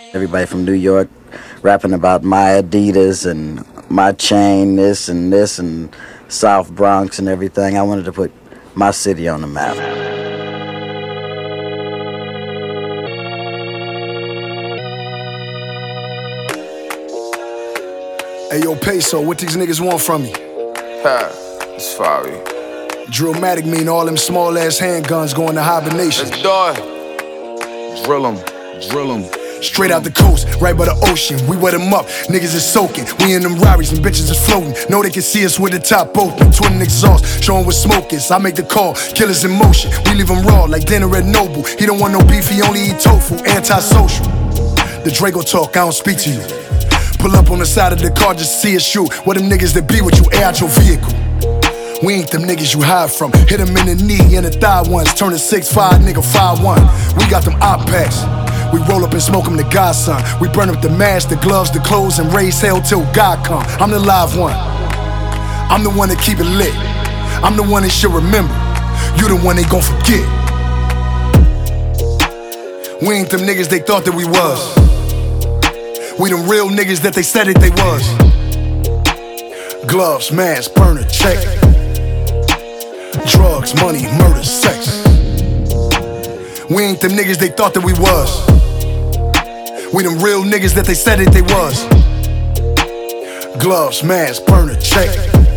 Everybody from New York rapping about my Adidas and my chain, this and this, and South Bronx and everything. I wanted to put my city on the map. Hey, yo, Peso, what these niggas want from me? Ha, it's Fabi. Drillmatic mean all them small-ass handguns going to hibernation. Let's do it. Drill 'em, drill 'em. Straight out the coast, right by the ocean, we wet them up, niggas is soaking. We in them Rarries and bitches is floating. Know they can see us with the top open, twin exhaust, showing what smoke is. I make the call, killers in motion. We leave them raw like dinner at Noble. He don't want no beef, he only eat tofu, antisocial. The Draco talk, I don't speak to you. Pull up on the side of the car, just see us shoot. What them niggas that be with you, air out your vehicle. We ain't them niggas you hide from. Hit them in the knee and the thigh ones. Turn a 6'5", nigga 5'1". We got them op packs. We roll up and smoke them to Godson. We burn up the mask, the gloves, the clothes, and raise hell till God come. I'm the live one. I'm the one that keep it lit. I'm the one they should remember. You the one they gon' forget. We ain't them niggas they thought that we was. We them real niggas that they said that they was. Gloves, mask, burner, check. Drugs, money, murder, sex. We ain't them niggas they thought that we was. We them real niggas that they said that they was. Gloves, mask, burner, check.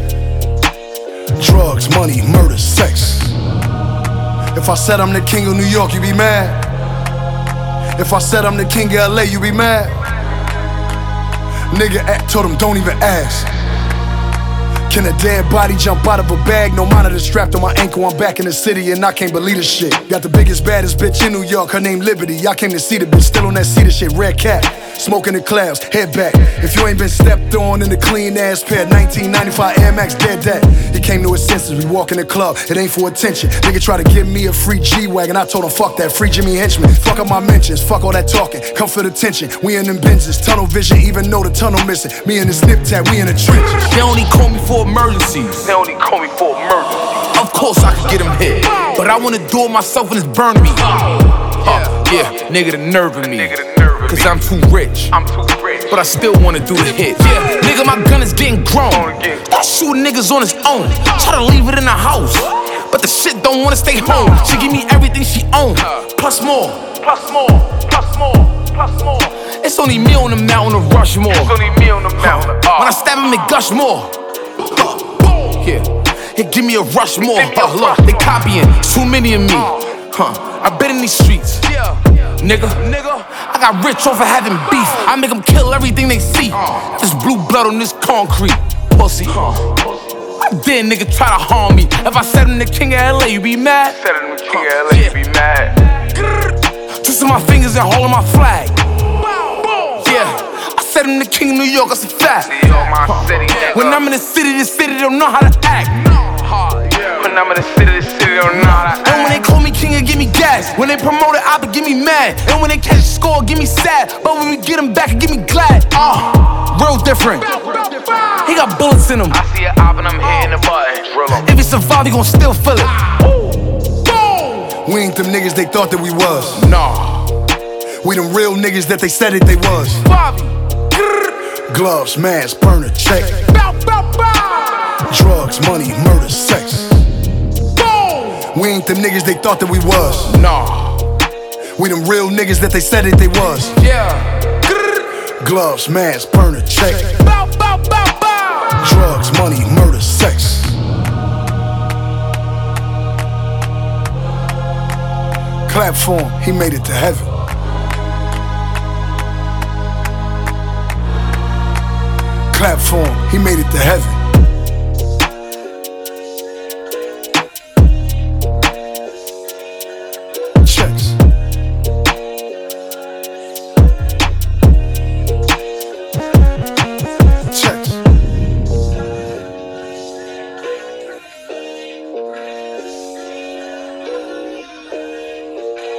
Drugs, money, murder, sex. If I said I'm the king of New York, you be mad? If I said I'm the king of LA, you be mad? Nigga told him don't even ask. Can a dead body jump out of a bag? No monitor strapped on my ankle, I'm back in the city and I can't believe this shit. Got the biggest, baddest bitch in New York, her name Liberty. I came to see the bitch, still on that cedar shit, red cat. Smoking the clouds, head back. If you ain't been stepped on in the clean ass pair, 1995 Air Max, dead that. He came to his senses, we walk in the club, it ain't for attention. Nigga try to give me a free G-Wagon, I told him fuck that, free Jimmy Henchman. Fuck up my mentions, fuck all that talking, come for the tension. We in them Benzes, tunnel vision, even though the tunnel missing. Me and the snip tap, we in the trenches. They only call me for emergencies. They only call me for emergencies. Of course I could get them hit, but I wanna do it myself and it's burn me. Yeah, nigga, the nerve of me. Cause I'm too rich. But I still wanna do the hit. Yeah, nigga, my gun is getting grown. I shoot niggas on his own. Try to leave it in the house, but the shit don't wanna stay home. She give me everything she own, plus more. It's only me on the mountain of Rushmore. When I stab him, it gush more. Yeah, give me a Rushmore. Look, they copying, too many of me. I've been in these streets. Nigga, I got rich off of having beef. I make them kill everything they see. There's blue blood on this concrete, pussy. I dare nigga try to harm me. If I said I'm the king of LA, you be mad? Twisting my fingers and holding my flag. Yeah, I said I'm the king of New York, that's a fact. When I'm in the city don't know how to act. When I'm in the city don't know how to act. And when they call me king, it give me gas. When they promote it, I be give me mad. And when they catch a score, give me sad. But when we get them back, it give me glad. Real different. He got bullets in him. I see an op and I'm hitting the button. Drill 'em. If he survive, he gon' still feel it. We ain't them niggas they thought that we was. Nah. We them real niggas that they said that they was. Bobby. Gloves, mask, burner, check. Drugs, money, murder, sex. We ain't them niggas they thought that we was. Nah. We them real niggas that they said that they was. Yeah. Gloves, mask, burner, check. Drugs, money, murder, sex. Clap for him, he made it to heaven. Clap for him, he made it to heaven. Checks. Checks.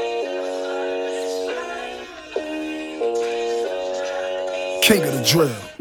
King of the drill.